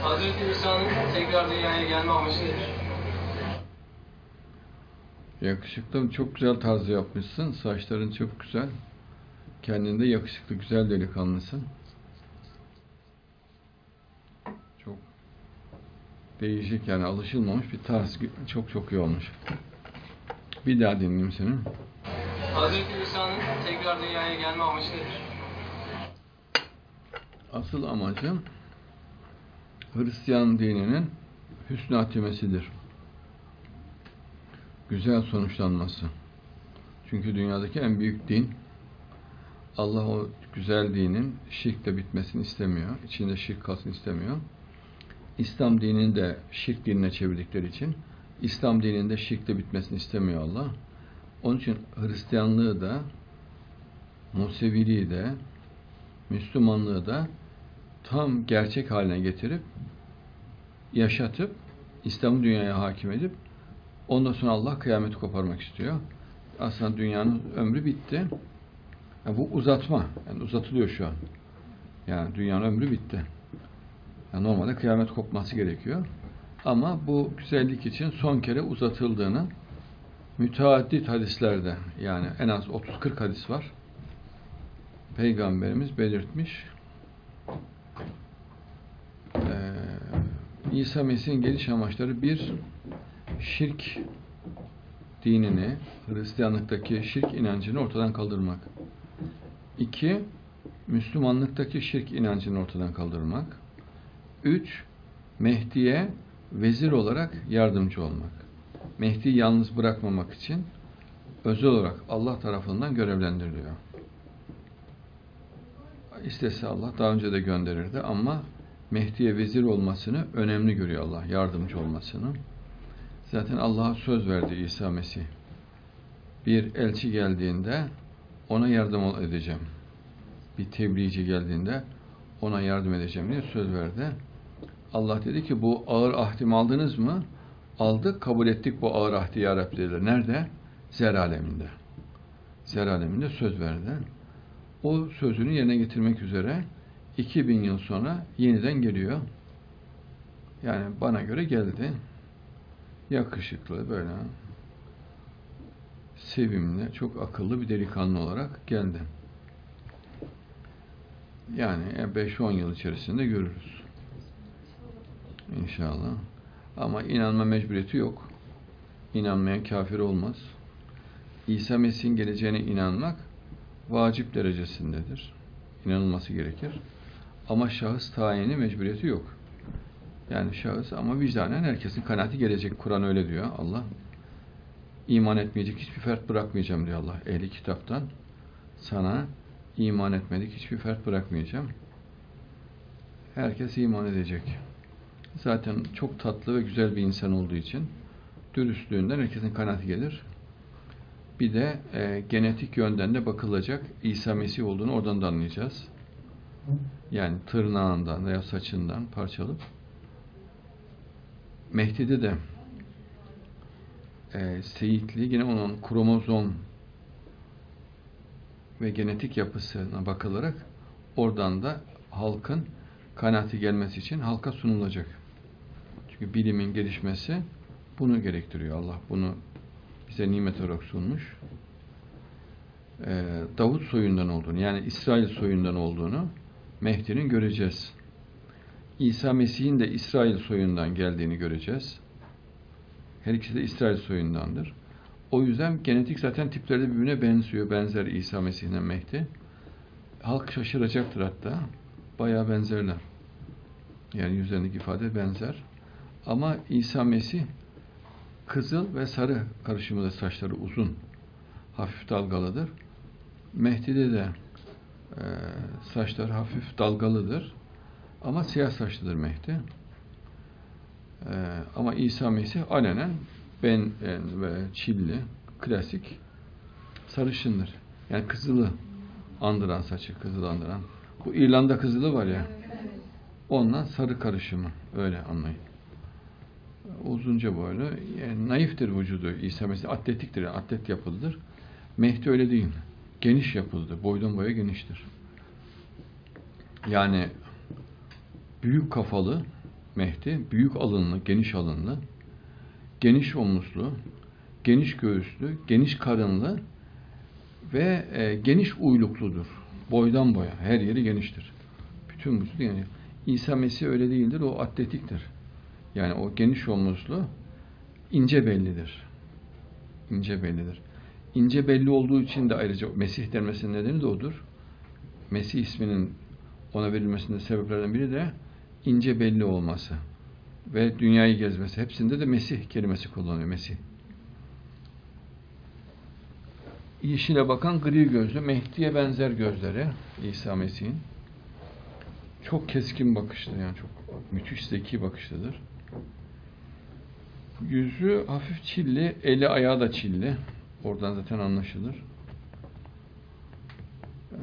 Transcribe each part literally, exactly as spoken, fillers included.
Hazreti İsa'nın tekrar dünyaya gelme amacı nedir? Yakışıklı, çok güzel tarz yapmışsın. Saçların çok güzel. Kendinde yakışıklı, güzel delikanlısın. Çok değişik, yani alışılmamış bir tarz. Çok çok iyi olmuş. Bir daha dinleyeyim seni. Hazreti İsa'nın tekrar dünyaya gelme amacı nedir? Asıl amacı Hristiyan dininin hüsnü hatimesidir. Güzel sonuçlanması. Çünkü dünyadaki en büyük din, Allah o güzel dinin şirkle bitmesini istemiyor. İçinde şirk kalsın istemiyor. İslam dinini de şirk dinine çevirdikleri için İslam dininde şirkle bitmesini istemiyor Allah. Onun için Hristiyanlığı da, Museviliği de, Müslümanlığı da tam gerçek haline getirip, yaşatıp, İslam'ı dünyaya hakim edip, ondan sonra Allah kıyameti koparmak istiyor. Aslında dünyanın ömrü bitti. Yani bu uzatma. Yani uzatılıyor şu an. Yani dünyanın ömrü bitti. Yani normalde kıyamet kopması gerekiyor. Ama bu güzellik için son kere uzatıldığını müteaddit hadislerde, yani en az otuz kırk hadis var, Peygamberimiz belirtmiş. Ee, İsa Mesih'in geliş amaçları: bir, şirk dinini, Hristiyanlıktaki şirk inancını ortadan kaldırmak. İki, Müslümanlıktaki şirk inancını ortadan kaldırmak. Üç, Mehdi'ye vezir olarak yardımcı olmak. Mehdi'yi yalnız bırakmamak için özel olarak Allah tarafından görevlendiriliyor. İstese Allah daha önce de gönderirdi ama Mehdi'ye vezir olmasını önemli görüyor Allah, yardımcı olmasını. Zaten Allah'a söz verdi İsa Mesih. Bir elçi geldiğinde ona yardım edeceğim. Bir tebliğci geldiğinde ona yardım edeceğim diye söz verdi. Allah dedi ki, bu ağır ahdimi aldınız mı? Aldık, kabul ettik bu ağır ahdi ya Rabbi dediler. Nerede? Zer aleminde. Zer aleminde söz verdi. O sözünü yerine getirmek üzere iki bin yıl sonra yeniden geliyor. Yani bana göre geldi. Yakışıklı, böyle sevimli, çok akıllı bir delikanlı olarak geldi. Yani beş on yıl içerisinde görürüz. İnşallah. Ama inanma mecburiyeti yok. İnanmayan kafir olmaz. İsa Mesih'in geleceğine inanmak vacip derecesindedir. İnanılması gerekir. Ama şahıs tayini mecburiyeti yok. Yani şahıs, ama vicdanen herkesin kanaati gelecek. Kur'an öyle diyor Allah. İman etmeyecek hiçbir fert bırakmayacağım diyor Allah. Ehli kitaptan sana iman etmedik hiçbir fert bırakmayacağım. Herkes iman edecek. Zaten çok tatlı ve güzel bir insan olduğu için dürüstlüğünden herkesin kanaati gelir. Bir de e, genetik yönden de bakılacak. İsa Mesih olduğunu oradan da anlayacağız. Yani tırnağından veya saçından parçalıp. Mehdi'de de e, seyitliği yine onun kromozom ve genetik yapısına bakılarak oradan da halkın kanaati gelmesi için halka sunulacak. Çünkü bilimin gelişmesi bunu gerektiriyor. Allah bunu bize nimet olarak sunmuş. Ee, Davut soyundan olduğunu, yani İsrail soyundan olduğunu Mehdi'nin göreceğiz. İsa Mesih'in de İsrail soyundan geldiğini göreceğiz. Her ikisi de İsrail soyundandır. O yüzden genetik zaten tipleri de birbirine benziyor. Benzer İsa Mesih'le Mehdi. Halk şaşıracaktır hatta. Bayağı benzerler. Yani yüzlerindeki ifade benzer. Ama İsa Mesih kızıl ve sarı karışımında, saçları uzun, hafif dalgalıdır. Mehdi'de de e, saçlar hafif dalgalıdır. Ama siyah saçlıdır Mehdi. E, ama İsa Mesih alenen ben ve çilli, klasik sarışındır. Yani kızılı andıran, saçı kızıl andıran. Bu İrlanda kızılı var ya, ondan sarı karışımı, öyle anlayın. Uzunca boylu, yani naiftir vücudu. İsa Mesih atletiktir, yani atlet yapılıdır. Mehdi öyle değil. Geniş yapıldı. Boydan boya geniştir. Yani büyük kafalı, Mehdi. Büyük alınlı, geniş alınlı, geniş omuzlu, geniş göğüslü, geniş karınlı ve e, geniş uylukludur. Boydan boya. Her yeri geniştir. Bütün vücudu yani. İsa Mesih öyle değildir. O atletiktir. Yani o geniş omuzlu, ince bellidir. İnce bellidir. İnce belli olduğu için de ayrıca Mesih denmesinin nedeni de odur. Mesih isminin ona verilmesinin sebeplerden biri de ince belli olması ve dünyayı gezmesi. Hepsinde de Mesih kelimesi kullanıyor. Mesih. Yeşile bakan gri gözlü, Mehdi'ye benzer gözleri İsa Mesih'in. Çok keskin bakışlı, yani çok müthiş zeki bakışlıdır. Yüzü hafif çilli, eli ayağı da çilli. Oradan zaten anlaşılır. Ee,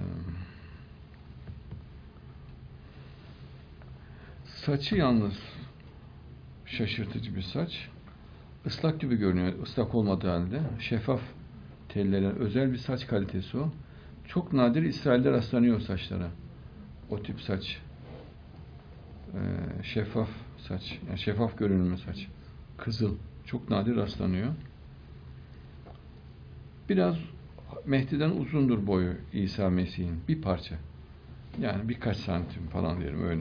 saçı yalnız şaşırtıcı bir saç. Islak gibi görünüyor, ıslak olmadığı halde. Şeffaf tellerin özel bir saç kalitesi o. Çok nadir İsrail'de rastlanıyor saçlara. O tip saç. Ee, şeffaf saç. Yani şeffaf görünümlü saç. Kızıl. Çok nadir rastlanıyor. Biraz Mehdi'den uzundur boyu İsa Mesih'in. Bir parça. Yani birkaç santim falan diyelim öyle.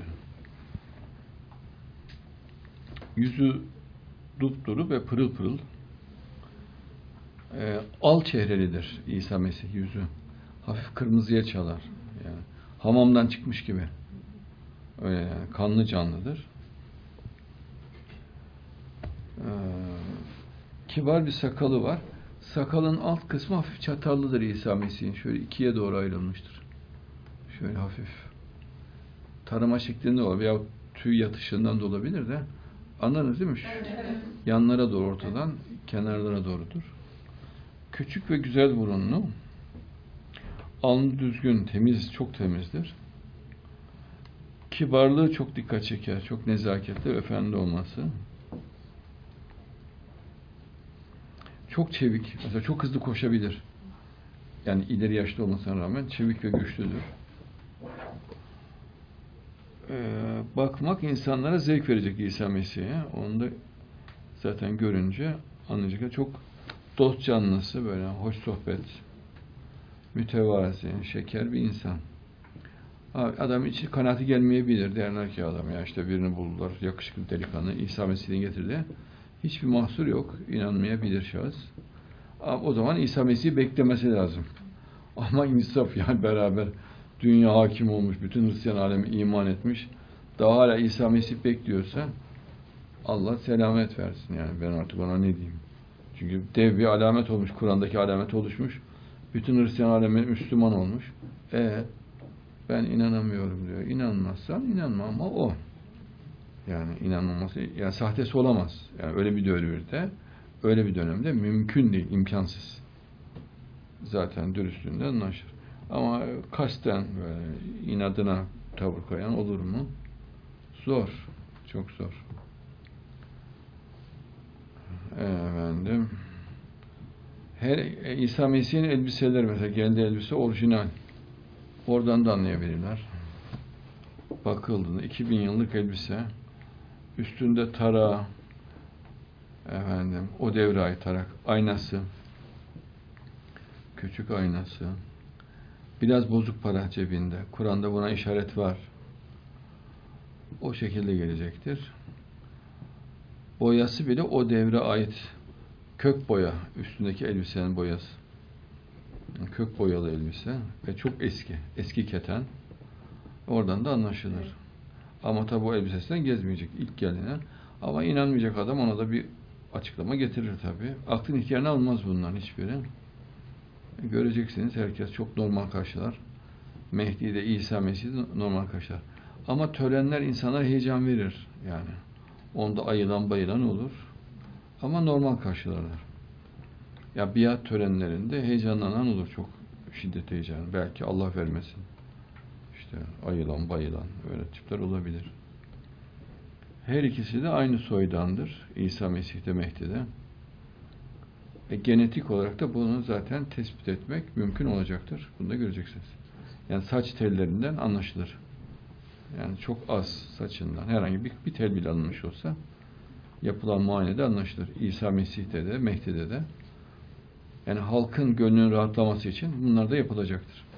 Yüzü dupduru ve pırıl pırıl. Ee, al çehrelidir İsa Mesih yüzü. Hafif kırmızıya çalar. Yani hamamdan çıkmış gibi. Öyle yani. Kanlı canlıdır. Ee, kibar bir sakalı var. Sakalın alt kısmı hafif çatallıdır İsa Mesih'in. Şöyle ikiye doğru ayrılmıştır. Şöyle hafif. Tarama şeklinde olabilir. Veya tüy yatışından da olabilir de. Anladınız değil mi? Evet. Yanlara doğru ortadan, kenarlara doğrudur. Küçük ve güzel burunlu. Alnı düzgün, temiz, çok temizdir. Kibarlığı çok dikkat çeker. Çok nezaketli ve efendi olması. Çok çevik. Mesela çok hızlı koşabilir. Yani ileri yaşlı olmasına rağmen çevik ve güçlüdür. Ee, bakmak insanlara zevk verecek İsa Mesih'e. Onu da zaten görünce anlayacak. Çok dost canlısı, böyle hoş sohbet, mütevazi, şeker bir insan. Adam içi kanaati gelmeyebilir. Derler ki adam ya işte birini buldular, yakışıklı delikanlı, İsa Mesih'in getirdi. Hiçbir mahsur yok. İnanmayabilir şahıs. O zaman İsa Mesih'i beklemesi lazım. Ama insaf yani beraber dünya hakim olmuş, bütün Hristiyan alemi iman etmiş. Daha hala İsa Mesih bekliyorsa Allah selamet versin yani. Ben artık ona ne diyeyim? Çünkü dev bir alamet olmuş. Kur'an'daki alamet oluşmuş. Bütün Hristiyan alemi Müslüman olmuş. E ben inanamıyorum diyor. İnanmazsan inanma ama o. Yani inanmaması, yani sahtesi olamaz. Yani öyle bir dönemde, öyle bir dönemde mümkün değil, imkansız. Zaten dürüstlüğünden anlaşılır. Ama kasten böyle inadına tavır koyan olur mu? Zor. Çok zor. Efendim. Her İsa Mesih'in elbiseleri mesela kendi elbise orijinal. Oradan da anlayabilirler. Bakıldığında iki bin yıllık elbise, üstünde tarağı, efendim o devre ait tarak, aynası, küçük aynası, biraz bozuk para cebinde. Kur'an'da buna işaret var. O şekilde gelecektir. Boyası bile o devre ait kök boya, üstündeki elbisenin boyası. Kök boyalı elbise ve çok eski, eski keten. Oradan da anlaşılır. Ama tabi o elbisesinden gezmeyecek ilk gelene. Ama inanmayacak adam ona da bir açıklama getirir tabi. Aklın ihtiyarını almaz bunların hiçbiri. Göreceksiniz herkes çok normal karşılar. Mehdi de İsa Mesih'i normal karşılar. Ama törenler insana heyecan verir yani. Onda ayılan bayılan olur. Ama normal karşılarlar. Ya biat törenlerinde heyecanlanan olur, çok şiddet heyecanı. Belki Allah vermesin. İşte ayılan bayılan öyle tipler olabilir. Her ikisi de aynı soydandır. İsa Mesih'te, Mehdi'de. E, genetik olarak da bunu zaten tespit etmek mümkün olacaktır. Bunu da göreceksiniz. Yani saç tellerinden anlaşılır. Yani çok az saçından herhangi bir, bir tel bile alınmış olsa yapılan muayenede anlaşılır. İsa Mesih'te de, Mehdi'de de. Yani halkın gönlünün rahatlaması için bunlar da yapılacaktır.